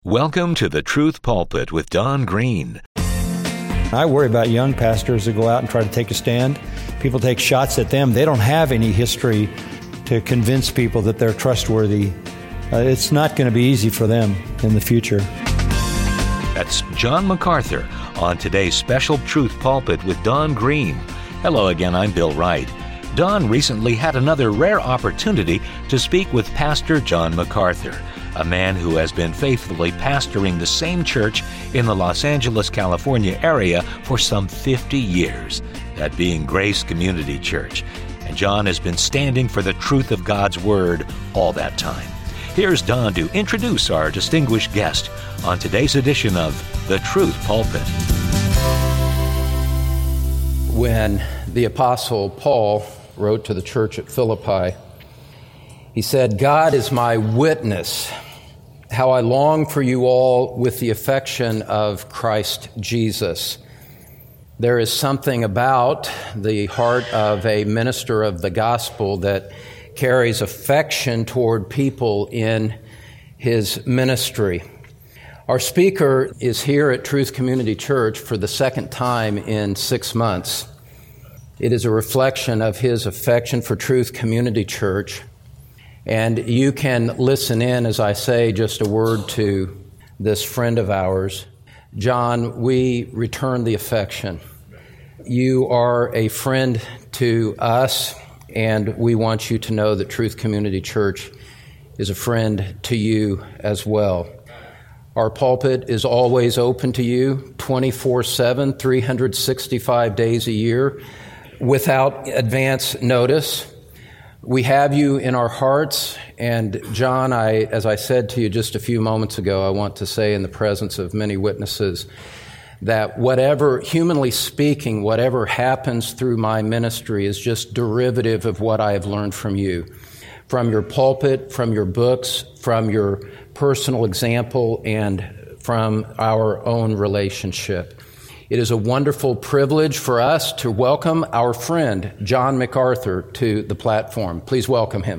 Welcome to the Truth Pulpit with Don Green. I worry about young pastors that go out and try to take a stand. People take shots at them. They don't have any history to convince people that they're trustworthy. It's not going to be easy for them in the future. That's John MacArthur on today's special Truth Pulpit with Don Green. Hello again, I'm Bill Wright. Don recently had another rare opportunity to speak with Pastor John MacArthur, a man who has been faithfully pastoring the same church in the Los Angeles, California area for some 50 years, that being Grace Community Church. And John has been standing for the truth of God's Word all that time. Here's Don to introduce our distinguished guest on today's edition of The Truth Pulpit. When the Apostle Paul wrote to the church at Philippi, he said, "God is my witness, how I long for you all with the affection of Christ Jesus." There is something about the heart of a minister of the gospel that carries affection toward people in his ministry. Our speaker is here at Truth Community Church for the second time in 6 months. It is a reflection of his affection for Truth Community Church. And you can listen in as I say just a word to this friend of ours. John, we return the affection. You are a friend to us, and we want you to know that Truth Community Church is a friend to you as well. Our pulpit is always open to you, 24/7, 365 days a year, without advance notice. We have you in our hearts, and John, as I said to you just a few moments ago, I want to say in the presence of many witnesses that whatever, humanly speaking, whatever happens through my ministry is just derivative of what I have learned from you, from your pulpit, from your books, from your personal example, and from our own relationship. It is a wonderful privilege for us to welcome our friend, John MacArthur, to the platform. Please welcome him.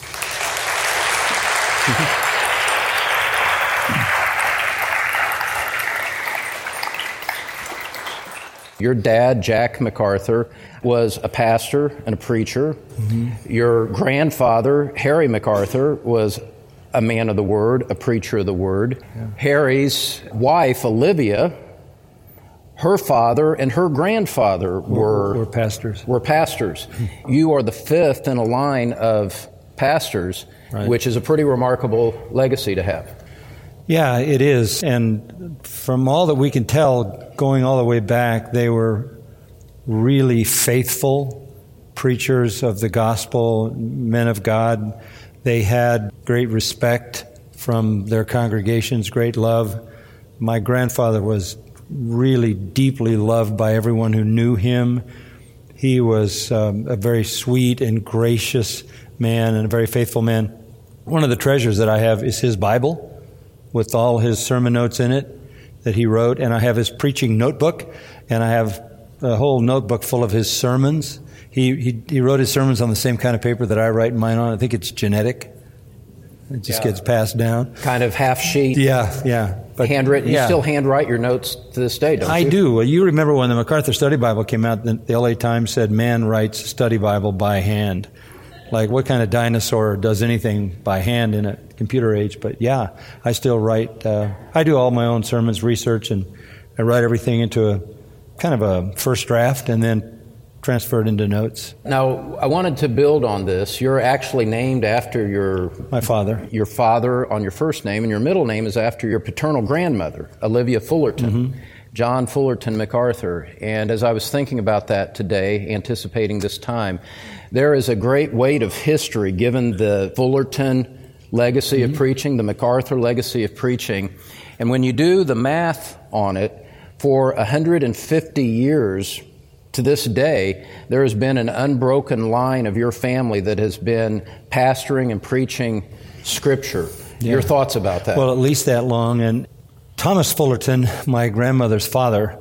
Your dad, Jack MacArthur, was a pastor and a preacher. Mm-hmm. Your grandfather, Harry MacArthur, was a man of the Word, a preacher of the Word. Yeah. Harry's wife, Olivia, her father and her grandfather were pastors. You are the fifth in a line of pastors, right, which is a pretty remarkable legacy to have. Yeah, it is. And from all that we can tell, going all the way back, they were really faithful preachers of the gospel, men of God. They had great respect from their congregations, great love. My grandfather was really deeply loved by everyone who knew him. He was a very sweet and gracious man and a very faithful man. One of the treasures that I have is his Bible with all his sermon notes in it that he wrote, and I have his preaching notebook, and I have a whole notebook full of his sermons. He wrote his sermons on the same kind of paper that I write mine on. I think it's genetic. It just gets passed down. Kind of half sheet. Yeah. But handwritten. You still handwrite your notes to this day, don't you? I do. Well, you remember when the MacArthur Study Bible came out, the LA Times said, "Man writes study Bible by hand." Like, what kind of dinosaur does anything by hand in a computer age? But yeah, I still write. I do all my own sermons, research, and I write everything into a kind of a first draft and then transfer it into notes. Now, I wanted to build on this. You're actually named after my father. Your father on your first name, and your middle name is after your paternal grandmother, Olivia Fullerton. Mm-hmm. John Fullerton MacArthur. And as I was thinking about that today, anticipating this time, there is a great weight of history given the Fullerton legacy of preaching, the MacArthur legacy of preaching. And when you do the math on it, for 150 years to this day, there has been an unbroken line of your family that has been pastoring and preaching Scripture. Yeah. Your thoughts about that? Well, at least that long. And Thomas Fullerton, my grandmother's father,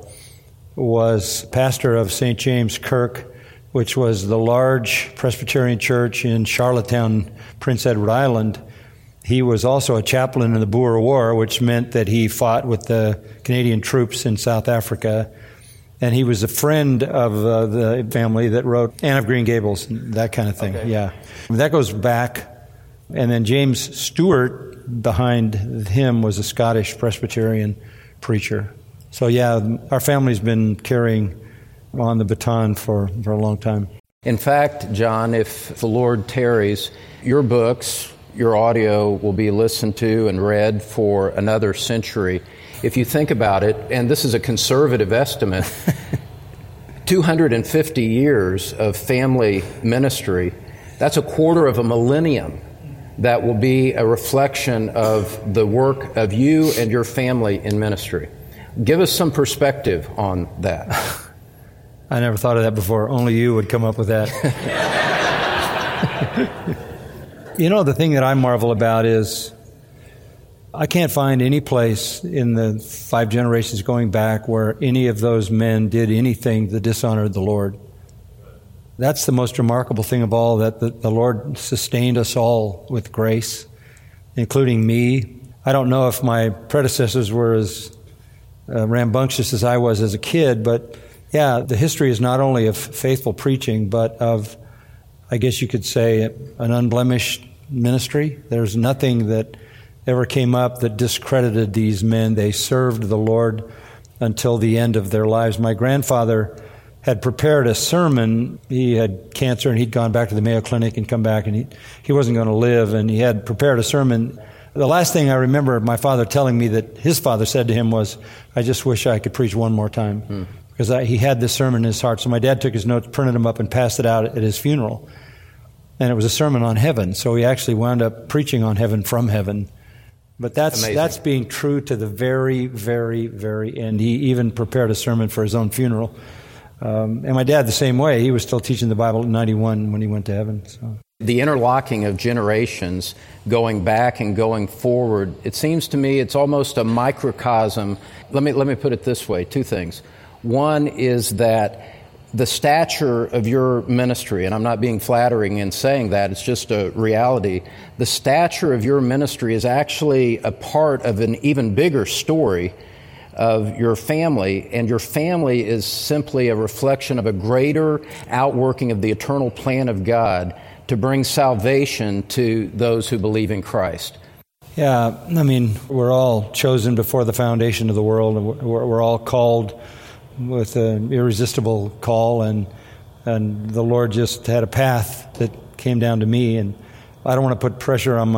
was pastor of St. James Kirk, which was the large Presbyterian church in Charlottetown, Prince Edward Island. He was also a chaplain in the Boer War, which meant that he fought with the Canadian troops in South Africa. And he was a friend of the family that wrote Anne of Green Gables, that kind of thing. Okay. Yeah. That goes back. And then James Stewart, behind him, was a Scottish Presbyterian preacher. So, yeah, our family's been carrying on the baton for a long time. In fact, John, if the Lord tarries, your books, your audio will be listened to and read for another century. If you think about it, and this is a conservative estimate, 250 years of family ministry, that's a quarter of a millennium that will be a reflection of the work of you and your family in ministry. Give us some perspective on that. I never thought of that before. Only you would come up with that. You know, the thing that I marvel about is I can't find any place in the 5 generations going back where any of those men did anything that dishonored the Lord. That's the most remarkable thing of all, that the Lord sustained us all with grace, including me. I don't know if my predecessors were as rambunctious as I was as a kid, but yeah, the history is not only of faithful preaching, but of, I guess you could say, an unblemished ministry. There's nothing that ever came up that discredited these men. They served the Lord until the end of their lives. My grandfather had prepared a sermon. He had cancer, and he'd gone back to the Mayo Clinic and come back, and he wasn't going to live, and he had prepared a sermon. The last thing I remember my father telling me that his father said to him was, "I just wish I could preach one more time." Because he had this sermon in his heart. So my dad took his notes, printed them up, and passed it out at his funeral. And it was a sermon on heaven. So he actually wound up preaching on heaven from heaven. But that's being true to the very, very, very end. He even prepared a sermon for his own funeral. And my dad the same way. He was still teaching the Bible at 91 when he went to heaven. So. The interlocking of generations going back and going forward, it seems to me it's almost a microcosm. Let me put it this way, 2 things. One is that the stature of your ministry, and I'm not being flattering in saying that, it's just a reality, the stature of your ministry is actually a part of an even bigger story of your family, and your family is simply a reflection of a greater outworking of the eternal plan of God to bring salvation to those who believe in Christ. Yeah, I mean, we're all chosen before the foundation of the world, and we're all called with an irresistible call, and the Lord just had a path that came down to me, and I don't want to put pressure on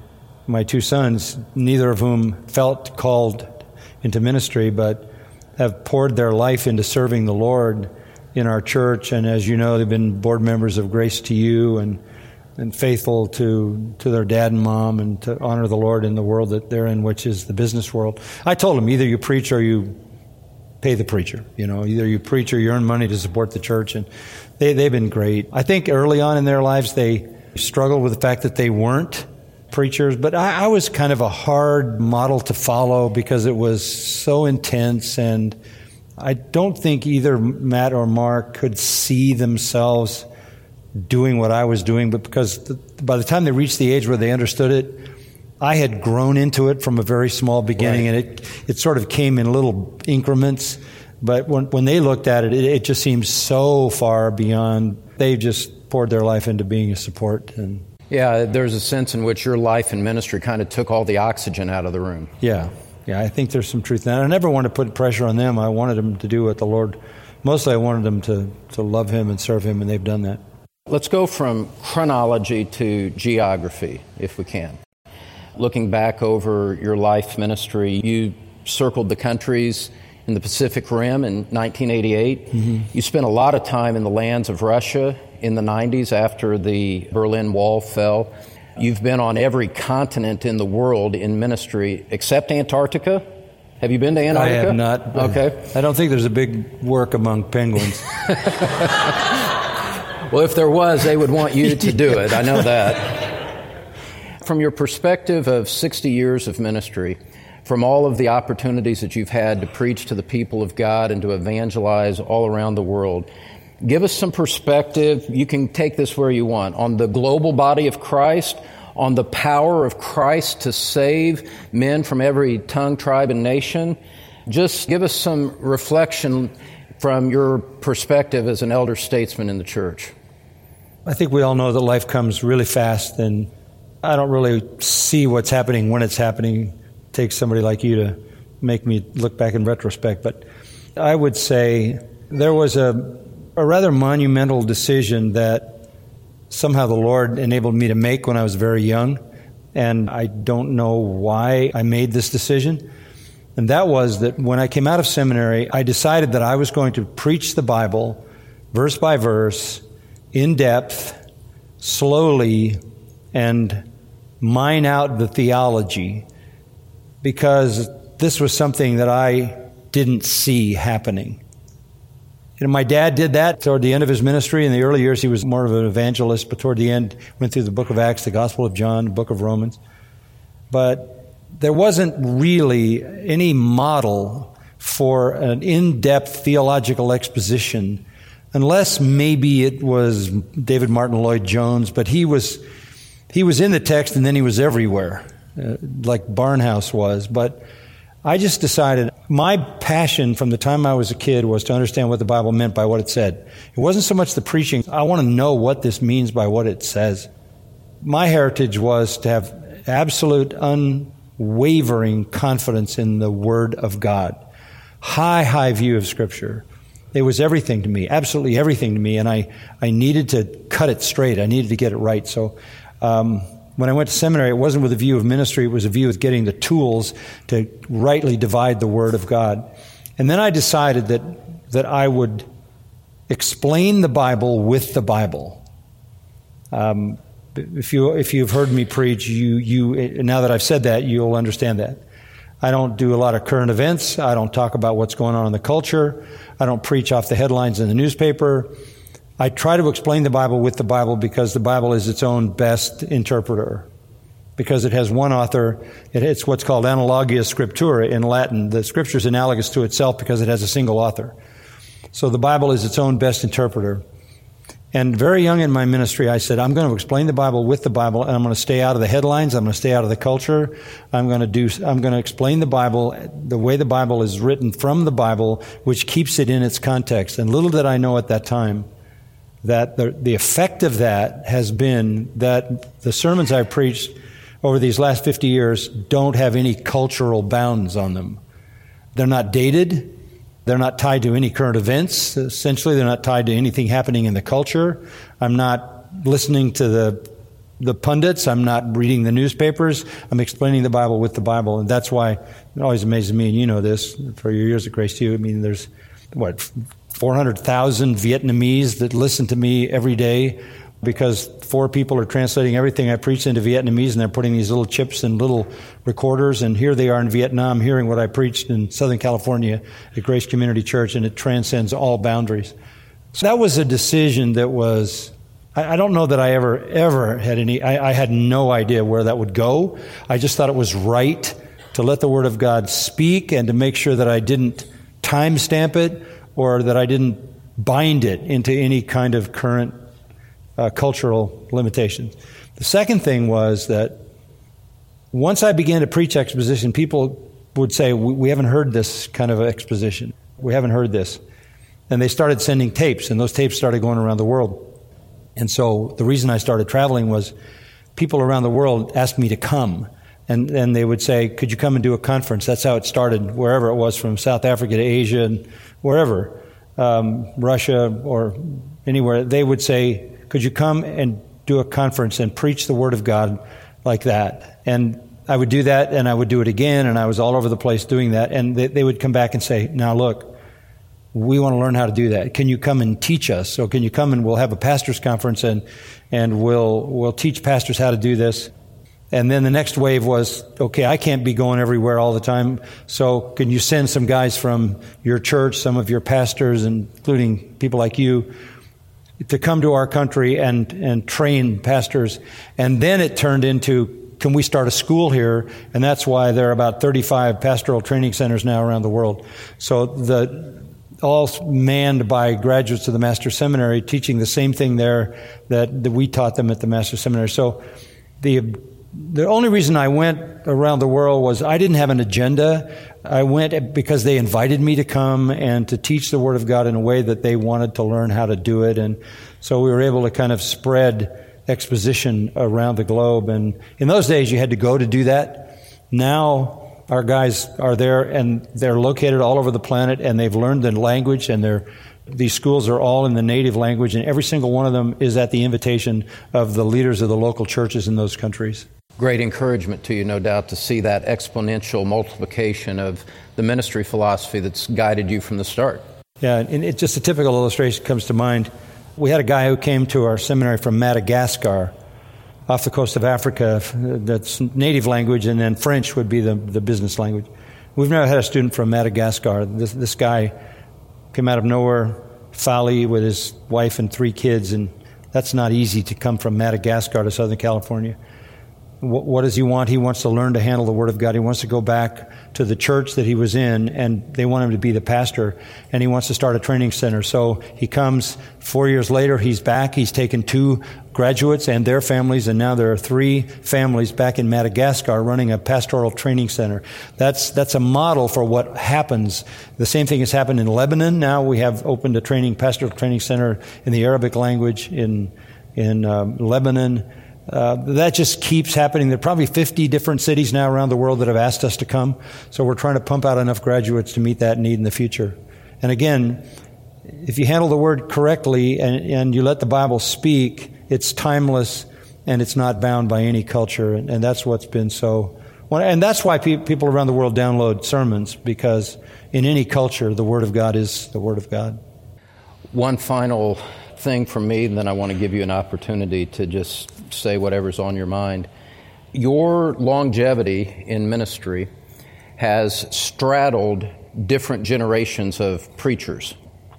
my 2 sons, neither of whom felt called into ministry, but have poured their life into serving the Lord in our church, and as you know, they've been board members of Grace to You, and faithful to their dad and mom, and to honor the Lord in the world that they're in, which is the business world. I told them, either you preach or you pay the preacher. You know, either you preach or you earn money to support the church, and they've been great. I think early on in their lives they struggled with the fact that they weren't preachers, but I was kind of a hard model to follow because it was so intense, and I don't think either Matt or Mark could see themselves doing what I was doing, but because by the time they reached the age where they understood it, I had grown into it from a very small beginning, right. And it sort of came in little increments. But when they looked at it, it just seemed so far beyond. They just poured their life into being a support. And yeah, there's a sense in which your life and ministry kind of took all the oxygen out of the room. Yeah, I think there's some truth in that. I never wanted to put pressure on them. I wanted them to do what the Lord. Mostly I wanted them to love Him and serve Him, and they've done that. Let's go from chronology to geography, if we can. Looking back over your life ministry, you circled the countries in the Pacific Rim in 1988. Mm-hmm. You spent a lot of time in the lands of Russia in the 90s after the Berlin Wall fell. You've been on every continent in the world in ministry except Antarctica. Have you been to Antarctica? I have not. Okay. I don't think there's a big work among penguins. Well, if there was, they would want you to do it. I know that. From your perspective of 60 years of ministry, from all of the opportunities that you've had to preach to the people of God and to evangelize all around the world, give us some perspective. You can take this where you want, on the global body of Christ, on the power of Christ to save men from every tongue, tribe, and nation. Just give us some reflection from your perspective as an elder statesman in the church. I think we all know that life comes really fast, and I don't really see what's happening when it's happening. It takes somebody like you to make me look back in retrospect. But I would say there was a rather monumental decision that somehow the Lord enabled me to make when I was very young, and I don't know why I made this decision. And that was that when I came out of seminary, I decided that I was going to preach the Bible verse by verse, in depth, slowly, and mine out the theology, because this was something that I didn't see happening. You know, my dad did that toward the end of his ministry. In the early years, he was more of an evangelist, but toward the end, went through the book of Acts, the Gospel of John, the book of Romans. But there wasn't really any model for an in-depth theological exposition, unless maybe it was David Martin Lloyd-Jones, but he was in the text and then he was everywhere, like Barnhouse was. But I just decided my passion from the time I was a kid was to understand what the Bible meant by what it said. It wasn't so much the preaching. I want to know what this means by what it says. My heritage was to have absolute, unwavering confidence in the Word of God. High view of Scripture. It was everything to me, absolutely everything to me, and I needed to cut it straight. I needed to get it right. So when I went to seminary, it wasn't with a view of ministry. It was a view of getting the tools to rightly divide the Word of God. And then I decided that I would explain the Bible with the Bible. If you've heard me preach, you now that I've said that, you'll understand that. I don't do a lot of current events. I don't talk about what's going on in the culture. I don't preach off the headlines in the newspaper. I try to explain the Bible with the Bible because the Bible is its own best interpreter. Because it has one author. It's what's called analogia scriptura in Latin. The Scripture is analogous to itself because it has a single author. So the Bible is its own best interpreter. And very young in my ministry, I said, I'm going to explain the Bible with the Bible, and I'm going to stay out of the headlines. I'm going to stay out of the culture. I'm going to explain the Bible the way the Bible is written from the Bible, which keeps it in its context. And little did I know at that time that the effect of that has been that the sermons I've preached over these last 50 years don't have any cultural bounds on them. They're not dated. They're not tied to any current events. Essentially, they're not tied to anything happening in the culture. I'm not listening to the pundits. I'm not reading the newspapers. I'm explaining the Bible with the Bible. And that's why it always amazes me, and you know this, for your years at Grace to You. I mean, there's, 400,000 Vietnamese that listen to me every day because 4 people are translating everything I preach into Vietnamese, and they're putting these little chips and little recorders, and here they are in Vietnam hearing what I preached in Southern California at Grace Community Church, and it transcends all boundaries. So that was a decision that was, I don't know that I ever had I had no idea where that would go. I just thought it was right to let the Word of God speak and to make sure that I didn't timestamp it or that I didn't bind it into any kind of current cultural limitations. The second thing was that once I began to preach exposition, people would say, we haven't heard this kind of exposition. We haven't heard this. And they started sending tapes, and those tapes started going around the world. And so the reason I started traveling was people around the world asked me to come. And they would say, could you come and do a conference? That's how it started, wherever it was, from South Africa to Asia and wherever, Russia or anywhere. They would say, could you come and do a conference and preach the Word of God like that? And I would do that, and I would do it again, and I was all over the place doing that. And they would come back and say, now look, we want to learn how to do that. Can you come and teach us? So can you come and we'll have a pastors' conference, and we'll teach pastors how to do this. And then the next wave was, okay, I can't be going everywhere all the time, so can you send some guys from your church, some of your pastors, including people like you, to come to our country and train pastors? And then it turned into, can we start a school here? And that's why there are about 35 pastoral training centers now around the world. So all manned by graduates of the Master's Seminary, teaching the same thing there that we taught them at the Master's Seminary. So The only reason I went around the world was I didn't have an agenda. I went because they invited me to come and to teach the Word of God in a way that they wanted to learn how to do it. And so we were able to kind of spread exposition around the globe. And in those days, you had to go to do that. Now, our guys are there, and they're located all over the planet, and they've learned the language, and these schools are all in the native language, and every single one of them is at the invitation of the leaders of the local churches in those countries. Great encouragement to you, no doubt, to see that exponential multiplication of the ministry philosophy that's guided you from the start. Yeah, and it's just a typical illustration comes to mind. We had a guy who came to our seminary from Madagascar, off the coast of Africa. That's native language, and then French would be the business language. We've never had a student from Madagascar. This guy came out of nowhere, Fali, with his wife and 3 kids, and that's not easy to come from Madagascar to Southern California. What does he want? He wants to learn to handle the Word of God. He wants to go back to the church that he was in, and they want him to be the pastor, and he wants to start a training center. So he comes 4 years later, he's back. He's taken 2 graduates and their families, and now there are 3 families back in Madagascar running a pastoral training center. That's a model for what happens. The same thing has happened in Lebanon. Now we have opened a pastoral training center in the Arabic language in Lebanon. That just keeps happening. There are probably 50 different cities now around the world that have asked us to come. So we're trying to pump out enough graduates to meet that need in the future. And again, if you handle the Word correctly and you let the Bible speak, it's timeless and it's not bound by any culture. And that's what's been so... And that's why people around the world download sermons, because in any culture, the Word of God is the Word of God. One final thing from me, and then I want to give you an opportunity to just say whatever's on your mind. Your longevity in ministry has straddled different generations of preachers.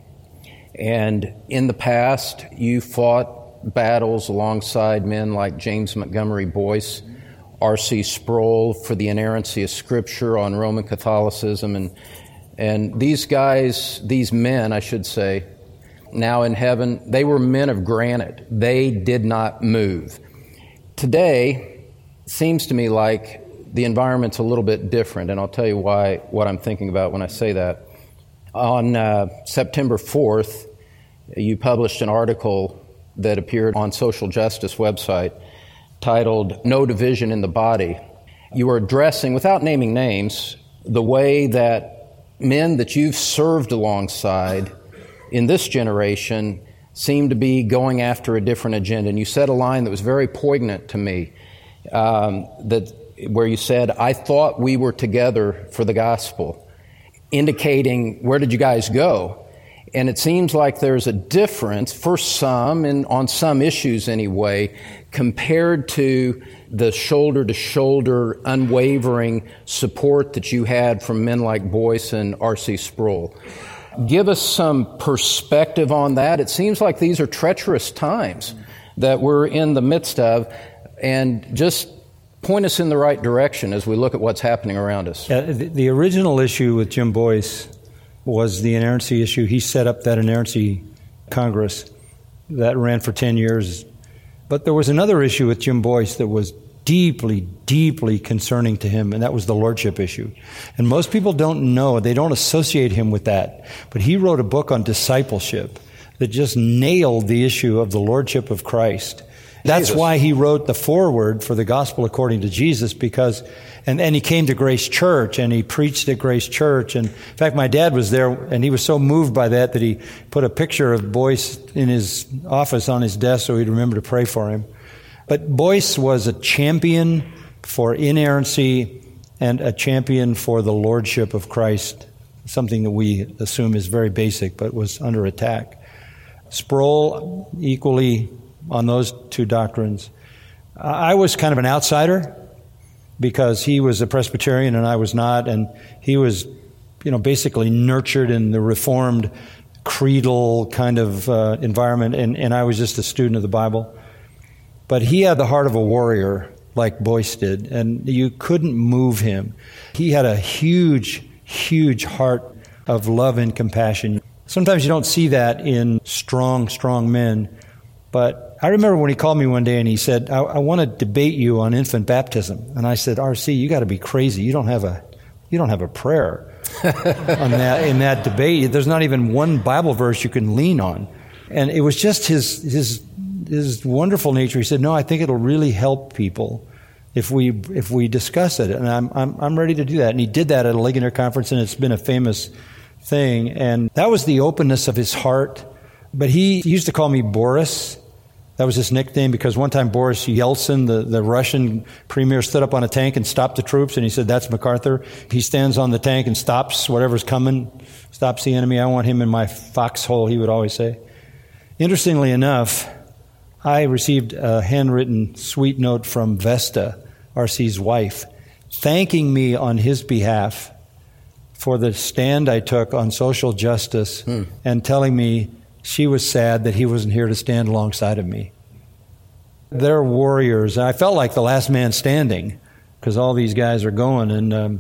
And in the past, you fought battles alongside men like James Montgomery Boyce, R.C. Sproul for the inerrancy of Scripture on Roman Catholicism. And these guys, these men, I should say, now in heaven, they were men of granite. They did not move. Today, seems to me like the environment's a little bit different, and I'll tell you what I'm thinking about when I say that. On September 4th, you published an article that appeared on Social Justice website titled "No Division in the Body." You were addressing, without naming names, the way that men that you've served alongside in this generation seem to be going after a different agenda. And you said a line that was very poignant to me, where you said, "I thought we were together for the gospel," indicating, where did you guys go? And it seems like there's a difference for some, and on some issues anyway, compared to the shoulder-to-shoulder, unwavering support that you had from men like Boyce and R.C. Sproul. Give us some perspective on that. It seems like these are treacherous times that we're in the midst of, and just point us in the right direction as we look at what's happening around us. The original issue with Jim Boyce was the inerrancy issue. He set up that inerrancy Congress that ran for 10 years. But there was another issue with Jim Boyce that was deeply, deeply concerning to him, and that was the lordship issue. And most people don't know, they don't associate him with that. But he wrote a book on discipleship that just nailed the issue of the lordship of Christ. That's why he wrote the foreword for the Gospel According to Jesus, because, and he came to Grace Church and he preached at Grace Church. And in fact, my dad was there and he was so moved by that he put a picture of Boyce in his office on his desk so he'd remember to pray for him. But Boyce was a champion for inerrancy and a champion for the lordship of Christ, something that we assume is very basic but was under attack. Sproul, equally on those two doctrines. I was kind of an outsider because he was a Presbyterian and I was not, and he was, basically nurtured in the Reformed creedal kind of environment, and I was just a student of the Bible. But he had the heart of a warrior like Boyce did, and you couldn't move him. He had a huge, huge heart of love and compassion. Sometimes you don't see that in strong men. But I remember when he called me one day and he said, I want to debate you on infant baptism. And I said, R.C., you got to be crazy. You don't have a prayer on that in that debate. There's not even one Bible verse you can lean on. And it was just his wonderful nature. He said, no, I think it'll really help people if we discuss it. And I'm ready to do that. And he did that at a Ligonier conference, and it's been a famous thing. And that was the openness of his heart. But he used to call me Boris. That was his nickname, because one time Boris Yeltsin, the Russian premier, stood up on a tank and stopped the troops, and he said, that's MacArthur. He stands on the tank and stops whatever's coming, stops the enemy. I want him in my foxhole, he would always say. Interestingly enough, I received a handwritten sweet note from Vesta, R.C.'s wife, thanking me on his behalf for the stand I took on social justice and telling me she was sad that he wasn't here to stand alongside of me. They're warriors. I felt like the last man standing because all these guys are going, and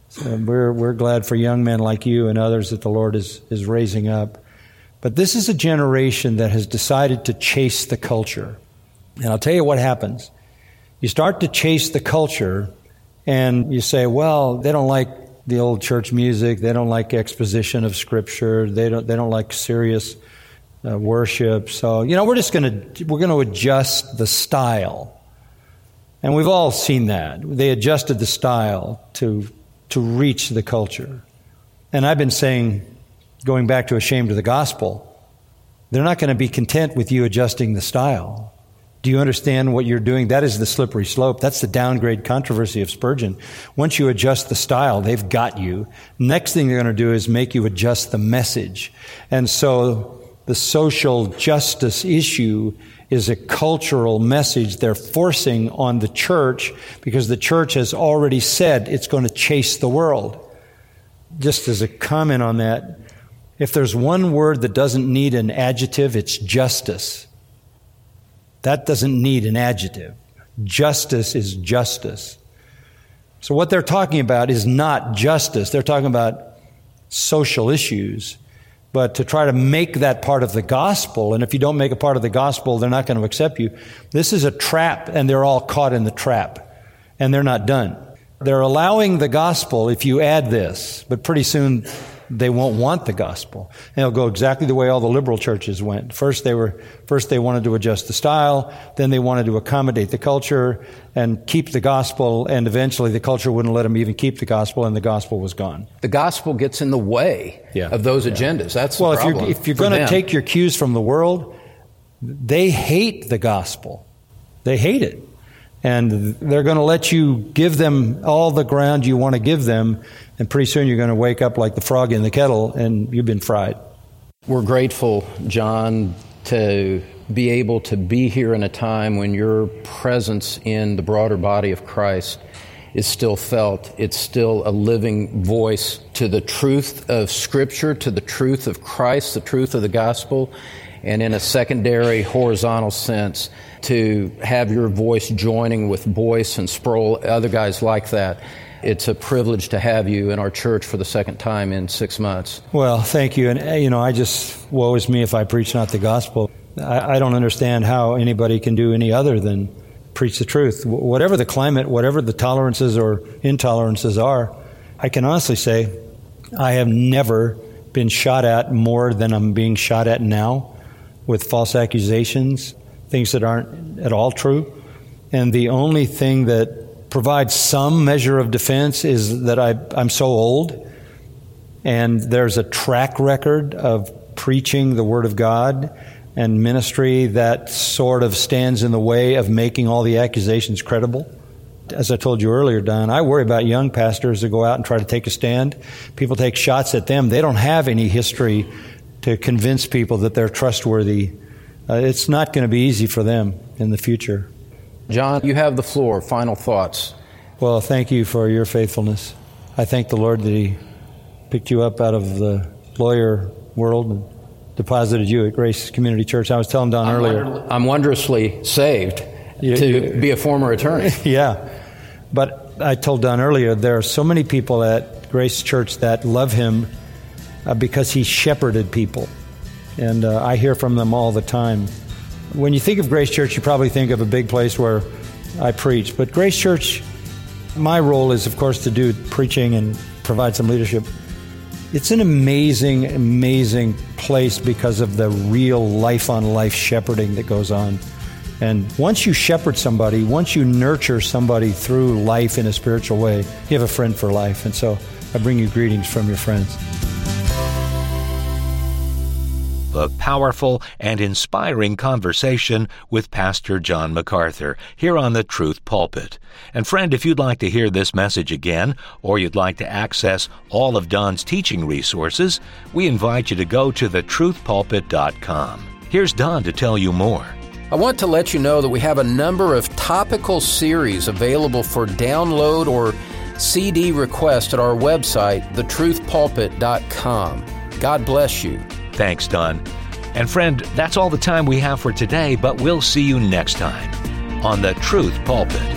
we're glad for young men like you and others that the Lord is raising up. But this is a generation that has decided to chase the culture. And I'll tell you what happens. You start to chase the culture, and you say, well, they don't like the old church music. They don't like exposition of Scripture. They don't like serious worship. So, we're going to adjust the style. And we've all seen that. They adjusted the style to reach the culture. And I've been saying, going back to Ashamed of the Gospel, they're not going to be content with you adjusting the style. Do you understand what you're doing? That is the slippery slope. That's the downgrade controversy of Spurgeon. Once you adjust the style, they've got you. Next thing they're going to do is make you adjust the message. And so the social justice issue is a cultural message they're forcing on the church because the church has already said it's going to chase the world. Just as a comment on that, if there's one word that doesn't need an adjective, it's justice. That doesn't need an adjective. Justice is justice. So what they're talking about is not justice. They're talking about social issues. But to try to make that part of the gospel, and if you don't make a part of the gospel, they're not going to accept you. This is a trap, and they're all caught in the trap. And they're not done. They're allowing the gospel if you add this, but pretty soon they won't want the gospel. And it'll go exactly the way all the liberal churches went. First they wanted to adjust the style, then they wanted to accommodate the culture and keep the gospel, and eventually the culture wouldn't let them even keep the gospel, and the gospel was gone. The gospel gets in the way of those agendas. That's the problem. Well, if you're going to take your cues from the world, they hate the gospel. They hate it. And they're going to let you give them all the ground you want to give them, and pretty soon you're going to wake up like the frog in the kettle, and you've been fried. We're grateful, John, to be able to be here in a time when your presence in the broader body of Christ is still felt. It's still a living voice to the truth of Scripture, to the truth of Christ, the truth of the gospel, and in a secondary horizontal sense, to have your voice joining with Boyce and Sproul, other guys like that. It's a privilege to have you in our church for the second time in 6 months. Well, thank you. And, I just, woe is me if I preach not the gospel. I don't understand how anybody can do any other than preach the truth. Whatever the climate, whatever the tolerances or intolerances are, I can honestly say I have never been shot at more than I'm being shot at now with false accusations, things that aren't at all true. And the only thing that provides some measure of defense is that I'm so old, and there's a track record of preaching the Word of God and ministry that sort of stands in the way of making all the accusations credible. As I told you earlier, Don, I worry about young pastors that go out and try to take a stand. People take shots at them. They don't have any history to convince people that they're trustworthy. It's not going to be easy for them in the future. John, you have the floor. Final thoughts. Well, thank you for your faithfulness. I thank the Lord that He picked you up out of the lawyer world and deposited you at Grace Community Church. I was telling Don earlier. I'm wondrously saved to be a former attorney. Yeah. But I told Don earlier, there are so many people at Grace Church that love him because he shepherded people. And I hear from them all the time. When you think of Grace Church, you probably think of a big place where I preach. But Grace Church, my role is, of course, to do preaching and provide some leadership. It's an amazing, amazing place because of the real life-on-life shepherding that goes on. And once you shepherd somebody, once you nurture somebody through life in a spiritual way, you have a friend for life. And so I bring you greetings from your friends. A powerful and inspiring conversation with Pastor John MacArthur here on the Truth Pulpit. And friend, if you'd like to hear this message again, or you'd like to access all of Don's teaching resources, we invite you to go to thetruthpulpit.com. Here's Don to tell you more. I want to let you know that we have a number of topical series available for download or CD request at our website, thetruthpulpit.com. God bless you. Thanks, Don. And friend, that's all the time we have for today, but we'll see you next time on the Truth Pulpit.